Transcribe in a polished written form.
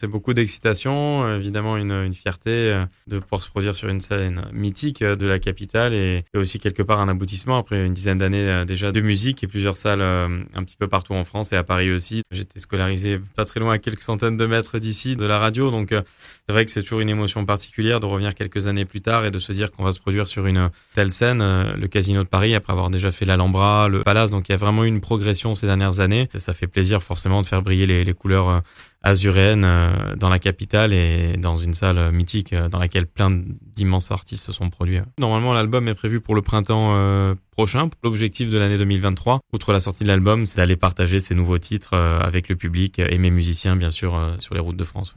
C'est beaucoup d'excitation, évidemment une fierté de pouvoir se produire sur une scène mythique de la capitale et aussi quelque part un aboutissement après une dizaine d'années déjà de musique et plusieurs salles un petit peu partout en France et à Paris aussi. J'étais scolarisé pas très loin, à quelques centaines de mètres d'ici, de la radio, donc c'est vrai que c'est toujours une émotion particulière de revenir quelques années plus tard et de se dire qu'on va se produire sur une telle scène, le Casino de Paris, après avoir déjà fait l'Alhambra, le Palace, donc il y a vraiment eu une progression ces dernières années. Et ça fait plaisir forcément de faire briller les couleurs azuréenne dans la capitale et dans une salle mythique dans laquelle plein d'immenses artistes se sont produits. Normalement, l'album est prévu pour le printemps prochain. L'objectif de l'année 2023, outre la sortie de l'album, c'est d'aller partager ces nouveaux titres avec le public et mes musiciens, bien sûr, sur les routes de France.